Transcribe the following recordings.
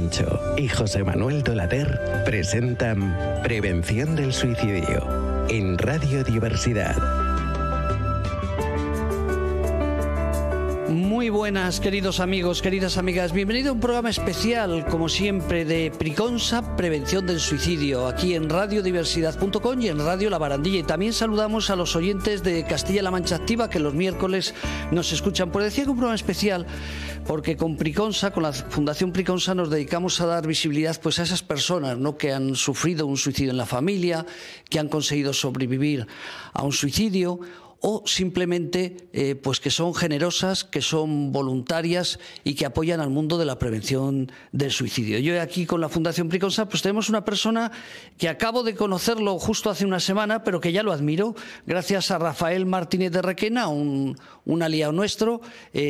Sancho y José Manuel Dolader presentan Prevención del Suicidio en Radio Diversidad. Muy buenas, queridos amigos, queridas amigas. Bienvenido a un programa especial, como siempre, de Priconsa, Prevención del Suicidio, aquí en radiodiversidad.com y en Radio La Barandilla. Y también saludamos a los oyentes de Castilla-La Mancha Activa, que los miércoles nos escuchan. Pues decía que un programa especial porque con Priconsa, con la Fundación Priconsa, nos dedicamos a dar visibilidad pues a esas personas, ¿no?, que han sufrido un suicidio en la familia, que han conseguido sobrevivir a un suicidio, o simplemente pues que son generosas, que son voluntarias y que apoyan al mundo de la prevención del suicidio. Yo aquí con la Fundación Priconsa pues tenemos una persona que acabo de conocerlo justo hace una semana, pero que ya lo admiro, gracias a Rafael Martínez de Requena, un aliado nuestro,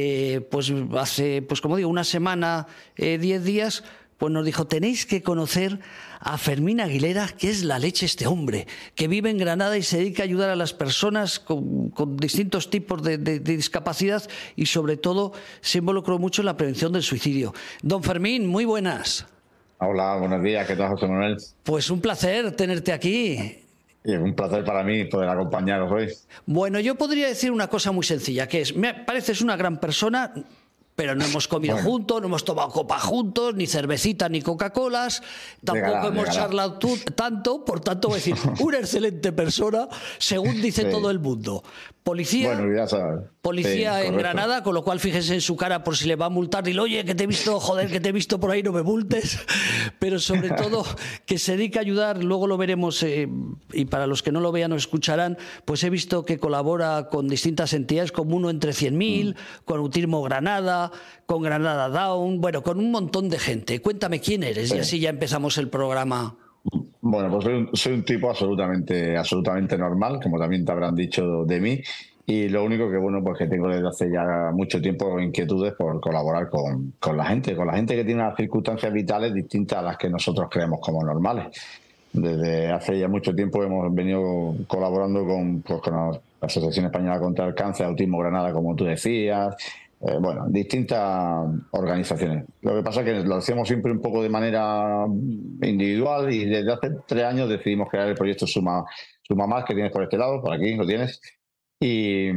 pues hace, pues como digo, una semana, 10 días, pues nos dijo: tenéis que conocer a Fermín Aguilera, que es la leche este hombre, que vive en Granada y se dedica a ayudar a las personas con distintos tipos de discapacidad y sobre todo se involucró mucho en la prevención del suicidio. Don Fermín, muy buenas. Hola, buenos días, ¿qué tal, José Manuel? Pues un placer tenerte aquí. Y es un placer para mí poder acompañaros hoy. Bueno, yo podría decir una cosa muy sencilla, que es: me pareces una gran persona, pero no hemos comido juntos, no hemos tomado copas juntos, ni cervecita, ni Coca-Colas, tampoco hemos charlado tanto, por tanto voy a decir, una excelente persona, según dice todo el mundo. Policía, bueno, ya sabes. Policía en Granada, con lo cual fíjese en su cara por si le va a multar, dile: oye, que te he visto, joder, que te he visto por ahí, no me multes. Pero sobre todo que se dedica a ayudar. Luego lo veremos, y para los que no lo vean o escucharán, pues he visto que colabora con distintas entidades, como Uno entre 100.000, con Autismo Granada, con Granada Down, bueno, con un montón de gente. Cuéntame quién eres, y así ya empezamos el programa. Bueno, pues soy un tipo absolutamente normal, como también te habrán dicho de mí, y lo único que, bueno, pues que tengo desde hace ya mucho tiempo inquietudes por colaborar con la gente que tiene unas circunstancias vitales distintas a las que nosotros creemos como normales. Desde hace ya mucho tiempo hemos venido colaborando con la Asociación Española contra el Cáncer, Autismo Granada, como tú decías, bueno, distintas organizaciones. Lo que pasa es que lo hacemos siempre un poco de manera individual, y desde hace 3 años decidimos crear el proyecto Suma Más, que tienes por este lado, por aquí lo tienes, y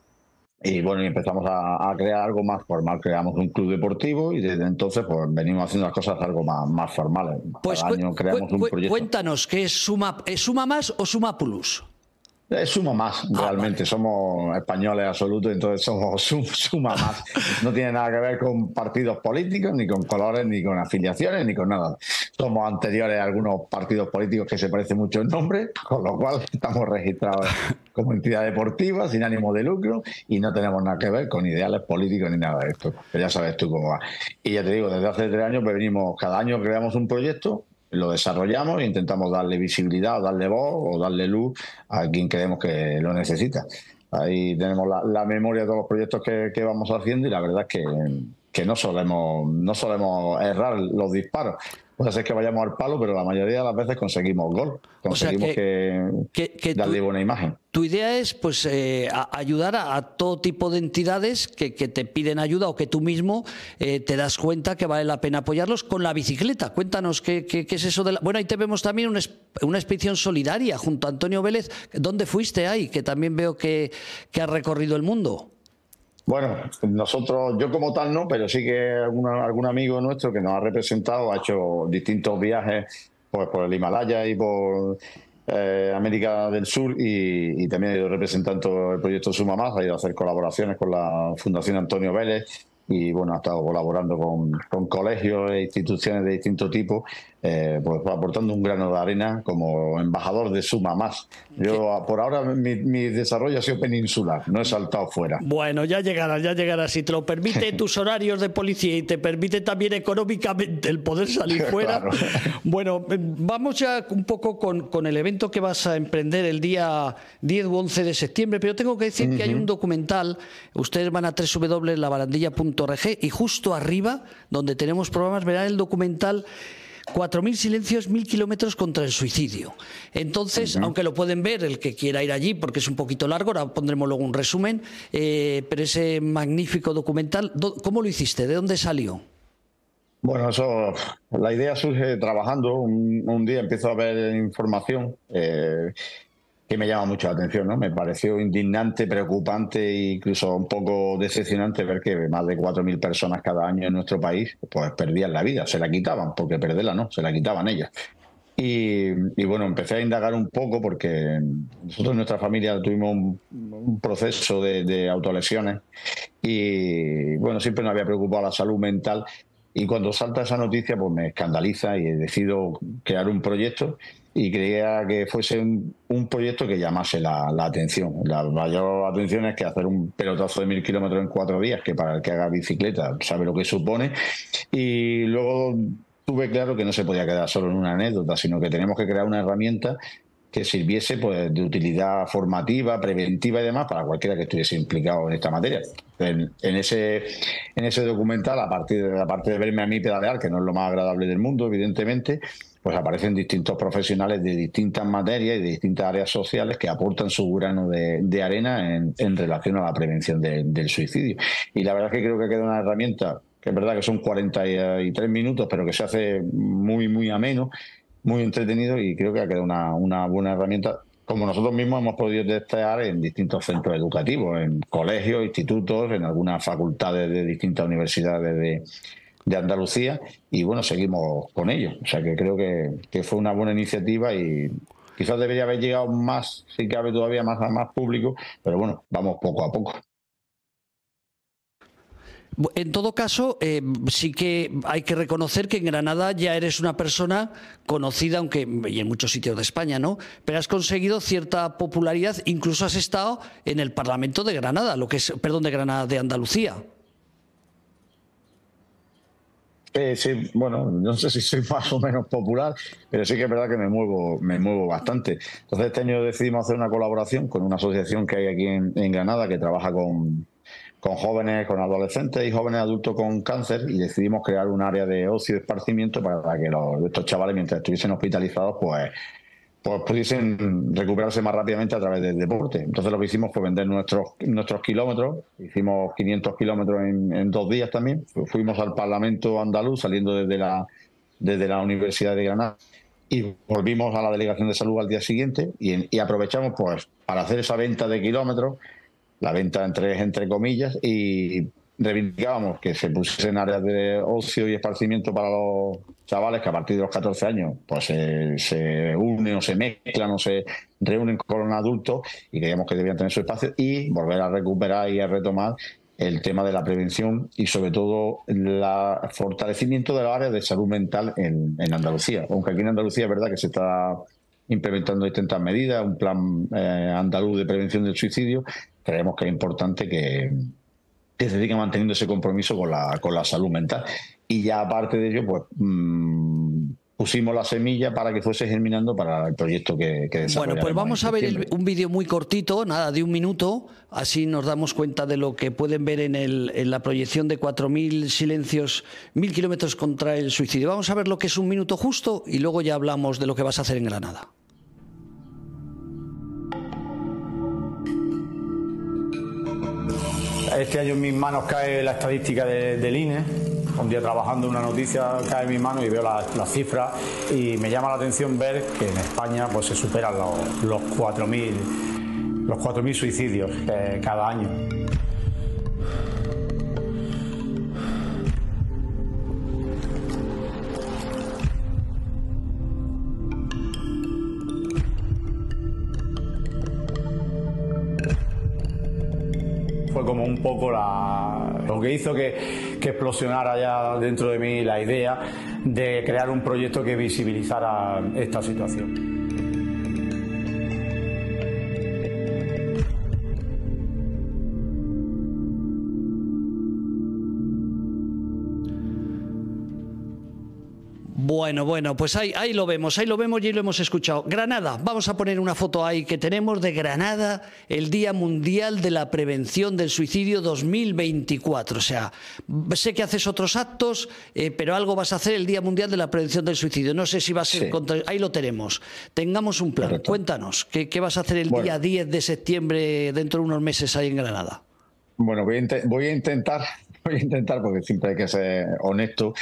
bueno, y empezamos a crear algo más formal. Creamos un club deportivo y desde entonces pues venimos haciendo las cosas algo más formales. Pues cada año creamos un proyecto. Cuéntanos, ¿qué es Suma Más o Suma Plus? Es Suma Más, realmente. Vale. Somos españoles absolutos, entonces somos Suma Más. No tiene nada que ver con partidos políticos, ni con colores, ni con afiliaciones, ni con nada. Somos anteriores a algunos partidos políticos que se parecen mucho en nombre, con lo cual estamos registrados como entidad deportiva, sin ánimo de lucro, y no tenemos nada que ver con ideales políticos ni nada de esto. Pero ya sabes tú cómo va. Y ya te digo, desde hace 3 años cada año creamos un proyecto, lo desarrollamos e intentamos darle visibilidad, o darle voz, o darle luz a quien creemos que lo necesita. Ahí tenemos la memoria de todos los proyectos que vamos haciendo, y la verdad es que no solemos errar los disparos. Puede ser que vayamos al palo, pero la mayoría de las veces conseguimos gol. Conseguimos que darle buena imagen. Tu idea es pues ayudar a todo tipo de entidades que te piden ayuda, o que tú mismo te das cuenta que vale la pena apoyarlos con la bicicleta. Cuéntanos qué es eso de la... Bueno, ahí te vemos también una expedición solidaria junto a Antonio Vélez. ¿Dónde fuiste ahí? Que también veo que has recorrido el mundo. Bueno, nosotros, yo como tal no, pero sí que algún amigo nuestro que nos ha representado ha hecho distintos viajes pues, por el Himalaya y por América del Sur, y también ha ido representando el proyecto Suma Más, ha ido a hacer colaboraciones con la Fundación Antonio Vélez, y bueno, ha estado colaborando con colegios e instituciones de distinto tipo, pues aportando un grano de arena como embajador de Suma Más. Yo por ahora mi desarrollo ha sido peninsular, no he saltado fuera. Bueno, ya llegarás. Si te lo permite tus horarios de policía y te permite también económicamente el poder salir fuera. Claro. Bueno, vamos ya un poco con el evento que vas a emprender el día 10 u 11 de septiembre, pero tengo que decir que hay un documental. Ustedes van a www.labarandilla.org y justo arriba, donde tenemos programas, verán el documental 4.000 silencios, 1.000 kilómetros contra el suicidio. Entonces, aunque lo pueden ver el que quiera ir allí, porque es un poquito largo, ahora pondremos luego un resumen, pero ese magnífico documental, ¿cómo lo hiciste? ¿De dónde salió? Bueno, eso, la idea surge trabajando. Un día empiezo a ver información que me llama mucho la atención, ¿no? Me pareció indignante, preocupante e incluso un poco decepcionante ver que más de 4.000 personas cada año en nuestro país pues perdían la vida, se la quitaban, porque perderla no, se la quitaban ellas. Y bueno, empecé a indagar un poco porque nosotros en nuestra familia tuvimos un proceso de autolesiones y bueno, siempre nos había preocupado la salud mental. Y cuando salta esa noticia, pues me escandaliza y decido crear un proyecto y quería que fuese un proyecto que llamase la atención. La mayor atención es que hacer un pelotazo de 1.000 kilómetros en 4 días, que para el que haga bicicleta sabe lo que supone. Y luego tuve claro que no se podía quedar solo en una anécdota, sino que tenemos que crear una herramienta que sirviese pues de utilidad formativa, preventiva y demás para cualquiera que estuviese implicado en esta materia. En ese documental, aparte de verme a mí pedalear, que no es lo más agradable del mundo, evidentemente, pues aparecen distintos profesionales de distintas materias y de distintas áreas sociales que aportan su grano de arena en relación a la prevención del suicidio. Y la verdad es que creo que queda una herramienta, que es verdad que son 43 minutos, pero que se hace muy, muy ameno, muy entretenido, y creo que ha quedado una buena herramienta, como nosotros mismos hemos podido testear en distintos centros educativos, en colegios, institutos, en algunas facultades de distintas universidades de Andalucía, y bueno, seguimos con ello. O sea que creo que fue una buena iniciativa y quizás debería haber llegado más, si cabe todavía más a más público, pero bueno, vamos poco a poco. En todo caso, sí que hay que reconocer que en Granada ya eres una persona conocida, aunque y en muchos sitios de España, ¿no? Pero has conseguido cierta popularidad, incluso has estado en el Parlamento de Granada, de Granada, de Andalucía. Sí, bueno, no sé si soy más o menos popular, pero sí que es verdad que me muevo bastante. Entonces este año decidimos hacer una colaboración con una asociación que hay aquí en Granada que trabaja con jóvenes, con adolescentes y jóvenes adultos con cáncer, y decidimos crear un área de ocio y esparcimiento para que estos chavales, mientras estuviesen hospitalizados, pues pudiesen recuperarse más rápidamente a través del deporte. Entonces lo que hicimos fue vender nuestros kilómetros. Hicimos 500 kilómetros en 2 días también. Fuimos al Parlamento andaluz saliendo desde la Universidad de Granada y volvimos a la Delegación de Salud al día siguiente y aprovechamos pues para hacer esa venta de kilómetros, la venta entre comillas, y reivindicábamos que se pusiesen áreas de ocio y esparcimiento para los chavales que a partir de los 14 años pues se unen o se mezclan o se reúnen con adultos, y creíamos que debían tener su espacio, y volver a recuperar y a retomar el tema de la prevención y sobre todo el fortalecimiento de las áreas de salud mental en Andalucía. Aunque aquí en Andalucía es verdad que se está implementando distintas medidas, un plan andaluz de prevención del suicidio. Creemos que es importante que se siga manteniendo ese compromiso con la salud mental. Y ya aparte de ello, pues pusimos la semilla para que fuese germinando para el proyecto que desarrollamos. Bueno, pues vamos a ver un vídeo muy cortito, nada, de 1 minuto, así nos damos cuenta de lo que pueden ver en la proyección de 4.000 silencios, 1.000 kilómetros contra el suicidio. Vamos a ver lo que es 1 minuto justo y luego ya hablamos de lo que vas a hacer en Granada. Este año en mis manos cae la estadística del INE. Un día trabajando una noticia cae en mis manos y veo las cifras, y me llama la atención ver que en España pues se superan los 4.000 suicidios cada año. Fue como un poco lo que hizo que explosionara ya dentro de mí la idea de crear un proyecto que visibilizara esta situación. Bueno, pues ahí lo vemos y lo hemos escuchado. Granada, vamos a poner una foto ahí que tenemos de Granada, el Día Mundial de la Prevención del Suicidio 2024. O sea, sé que haces otros actos, pero algo vas a hacer el Día Mundial de la Prevención del Suicidio. No sé si va a ser... Sí. Ahí lo tenemos. Tengamos un plan. Correcto. Cuéntanos, ¿qué vas a hacer el día 10 de septiembre, dentro de unos meses, ahí en Granada? Bueno, voy a intentar, porque siempre hay que ser honesto,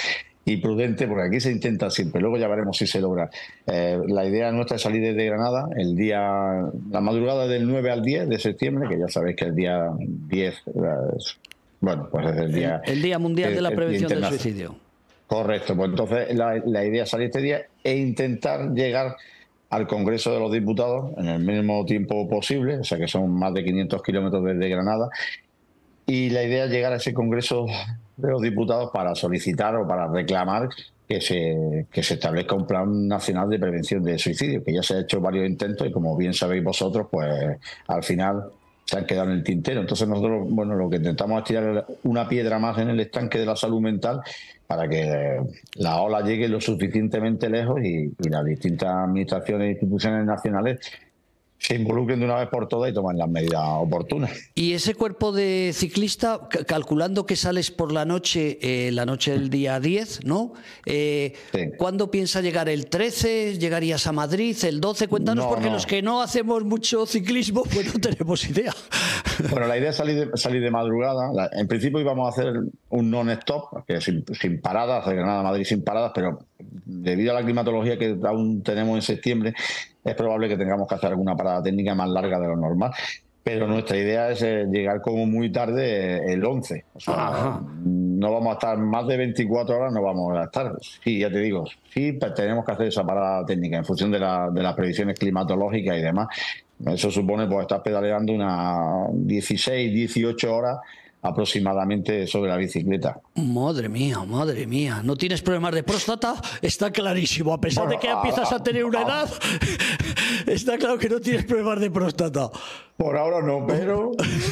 y prudente, porque aquí se intenta siempre, luego ya veremos si se logra. La idea nuestra es salir desde Granada la madrugada del 9 al 10 de septiembre, que ya sabéis que el día 10, bueno, pues es el Día Mundial de la Prevención del Suicidio. Correcto, pues entonces la idea es salir este día e intentar llegar al Congreso de los Diputados en el mínimo tiempo posible, o sea que son más de 500 kilómetros desde Granada, y la idea es llegar a ese Congreso de los Diputados para solicitar o para reclamar que se establezca un plan nacional de prevención de suicidio, que ya se ha hecho varios intentos y, como bien sabéis vosotros, pues al final se han quedado en el tintero. Entonces nosotros, bueno, lo que intentamos es tirar una piedra más en el estanque de la salud mental para que la ola llegue lo suficientemente lejos y las distintas administraciones e instituciones nacionales se involucren de una vez por todas y tomen las medidas oportunas. Y ese cuerpo de ciclista, calculando que sales por la noche del día 10, ¿no? Sí. ¿Cuándo piensa llegar? ¿El 13? ¿Llegarías a Madrid? ¿El 12? Cuéntanos, porque los que no hacemos mucho ciclismo, pues no tenemos idea. Bueno, la idea es salir de madrugada. En principio íbamos a hacer un non-stop, que sin paradas, de Granada a Madrid sin paradas, pero debido a la climatología que aún tenemos en septiembre, es probable que tengamos que hacer alguna parada técnica más larga de lo normal. Pero nuestra idea es llegar como muy tarde el 11. O sea, no vamos a estar más de 24 horas, no vamos a estar. Sí, ya te digo, sí tenemos que hacer esa parada técnica en función de las previsiones climatológicas y demás. Eso supone pues estar pedaleando unas 16, 18 horas aproximadamente sobre la bicicleta. Madre mía, madre mía. ¿No tienes problemas de próstata? Está clarísimo. A pesar de que empiezas a tener una edad, está claro que no tienes problemas de próstata. Por ahora no, pero...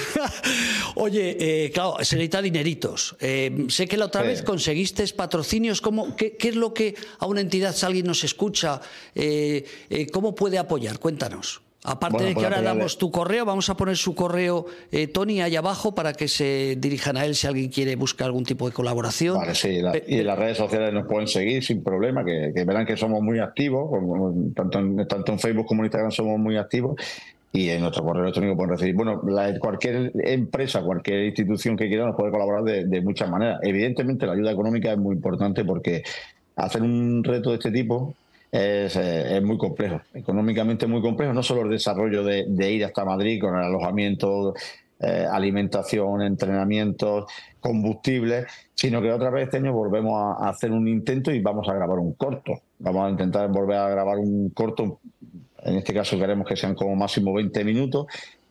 Oye, claro, se necesita dineritos. Sé que la otra vez conseguiste patrocinios. ¿Qué es lo que a una entidad, si alguien nos escucha, cómo puede apoyar? Cuéntanos. Aparte de que ahora damos tu correo, vamos a poner su correo, Tony, ahí abajo, para que se dirijan a él si alguien quiere buscar algún tipo de colaboración. Vale, sí, y en las redes sociales nos pueden seguir sin problema, que verán que somos muy activos, tanto en Facebook como en Instagram somos muy activos, y en nuestro correo electrónico pueden recibir. Bueno, cualquier empresa, cualquier institución que quiera nos puede colaborar de muchas maneras. Evidentemente la ayuda económica es muy importante, porque hacer un reto de este tipo es muy complejo, económicamente muy complejo, no solo el desarrollo de ir hasta Madrid con el alojamiento, alimentación, entrenamientos, combustible, sino que otra vez este año volvemos a hacer un intento y vamos a grabar un corto. Vamos a intentar volver a grabar un corto, en este caso queremos que sean como máximo 20 minutos,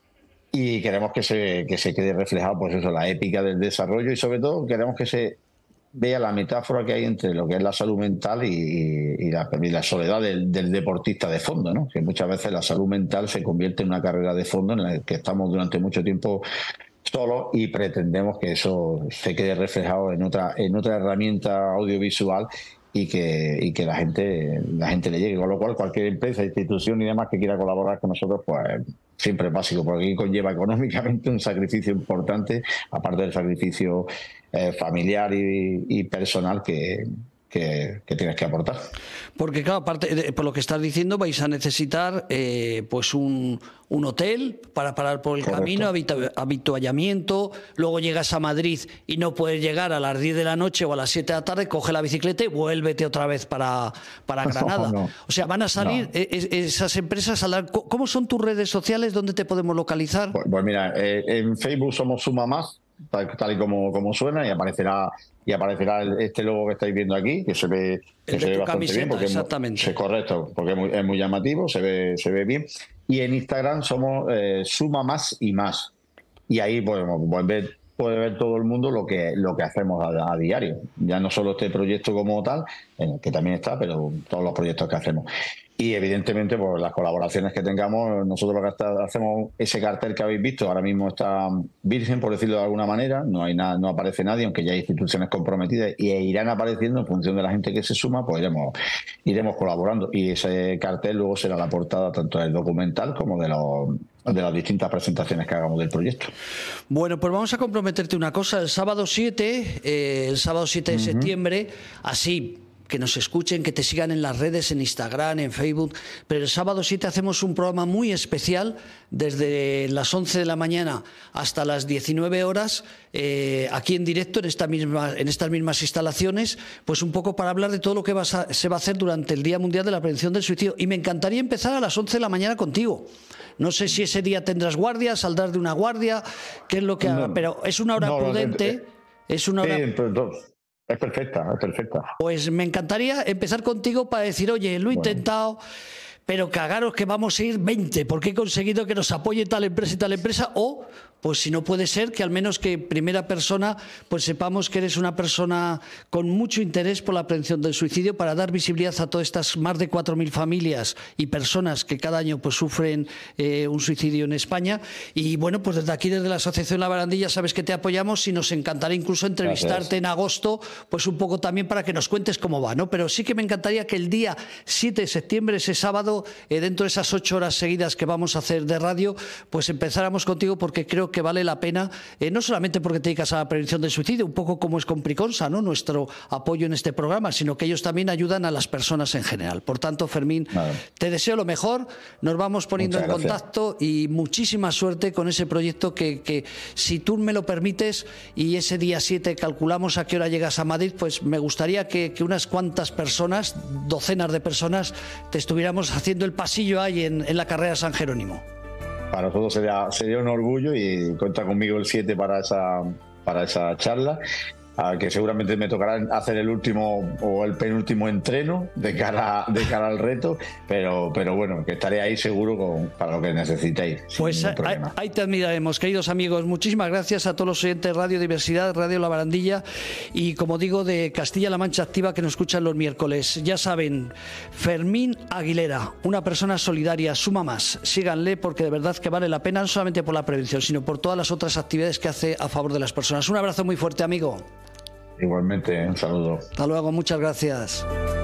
y queremos que se quede reflejado, pues eso, la épica del desarrollo, y sobre todo queremos que se vea la metáfora que hay entre lo que es la salud mental y la soledad del deportista de fondo, ¿no? Que muchas veces la salud mental se convierte en una carrera de fondo en la que estamos durante mucho tiempo solos, y pretendemos que eso se quede reflejado en otra herramienta audiovisual y que la gente le llegue. Con lo cual, cualquier empresa, institución y demás que quiera colaborar con nosotros, pues siempre es básico, porque aquí conlleva económicamente un sacrificio importante, aparte del sacrificio familiar y personal que tienes que aportar. Porque claro, aparte por lo que estás diciendo, vais a necesitar pues un hotel para parar por el camino, habituallamiento. Luego llegas a Madrid y no puedes llegar a las 10 de la noche o a las 7 de la tarde, coge la bicicleta y vuélvete otra vez para Granada. No. O sea, van a salir esas empresas. ¿Cómo son tus redes sociales? ¿Dónde te podemos localizar? Pues mira, en Facebook somos Suma Más, tal y como suena, y aparecerá este logo que estáis viendo aquí, que se ve bastante camiseta, bien, porque exactamente. Es correcto, porque es muy llamativo, se ve bien. Y en Instagram somos Suma Más y Más, y ahí puede ver todo el mundo lo que hacemos a diario, ya no solo este proyecto como tal, que también está, pero todos los proyectos que hacemos. Y evidentemente, pues las colaboraciones que tengamos, nosotros lo que hacemos, ese cartel que habéis visto, ahora mismo está virgen, por decirlo de alguna manera, no aparece nadie, aunque ya hay instituciones comprometidas, y irán apareciendo en función de la gente que se suma, pues iremos colaborando. Y ese cartel luego será la portada tanto del documental como de las distintas presentaciones que hagamos del proyecto. Bueno, pues vamos a comprometerte una cosa. El sábado 7 de septiembre, así que nos escuchen, que te sigan en las redes, en Instagram, en Facebook. Pero el sábado 7 hacemos un programa muy especial desde las 11 de la mañana hasta las 19 horas, aquí en directo, en estas mismas instalaciones, pues un poco para hablar de todo lo que se va a hacer durante el Día Mundial de la Prevención del Suicidio. Y me encantaría empezar a las 11 de la mañana contigo. No sé si ese día tendrás guardia, saldrás de una guardia, qué es lo que haga, pero es una hora prudente, es una hora... Es perfecta, es perfecta. Pues me encantaría empezar contigo para decir, oye, lo he intentado, pero cagaros que vamos a ir 20, porque he conseguido que nos apoye tal empresa y tal empresa, o, pues si no puede ser, que al menos que en primera persona, pues sepamos que eres una persona con mucho interés por la prevención del suicidio, para dar visibilidad a todas estas más de 4.000 familias y personas que cada año pues sufren un suicidio en España. Y bueno, pues desde aquí, desde la Asociación La Barandilla, sabes que te apoyamos y nos encantará incluso entrevistarte en agosto, pues un poco también para que nos cuentes cómo va, ¿no? Pero sí que me encantaría que el día 7 de septiembre, ese sábado, dentro de esas 8 horas seguidas que vamos a hacer de radio, pues empezáramos contigo, porque creo que vale la pena, no solamente porque te dedicas a la prevención del suicidio, un poco como es con Priconsa, ¿no?, nuestro apoyo en este programa, sino que ellos también ayudan a las personas en general. Por tanto, Fermín, te deseo lo mejor, nos vamos poniendo en contacto y muchísima suerte con ese proyecto que, si tú me lo permites, y ese día 7 calculamos a qué hora llegas a Madrid, pues me gustaría que unas cuantas personas, docenas de personas, te estuviéramos haciendo el pasillo ahí en la carrera San Jerónimo. Para nosotros sería un orgullo, y cuenta conmigo el 7 para esa charla, que seguramente me tocará hacer el último o el penúltimo entreno de cara al reto, pero bueno, que estaré ahí seguro para lo que necesitéis. Pues ahí te admiraremos, queridos amigos. Muchísimas gracias a todos los oyentes de Radio Diversidad, Radio La Barandilla, y como digo, de Castilla-La Mancha Activa, que nos escuchan los miércoles. Ya saben, Fermín Aguilera, una persona solidaria, suma más. Síganle, porque de verdad que vale la pena, no solamente por la prevención, sino por todas las otras actividades que hace a favor de las personas. Un abrazo muy fuerte, amigo. Igualmente, un saludo. Hasta luego, muchas gracias.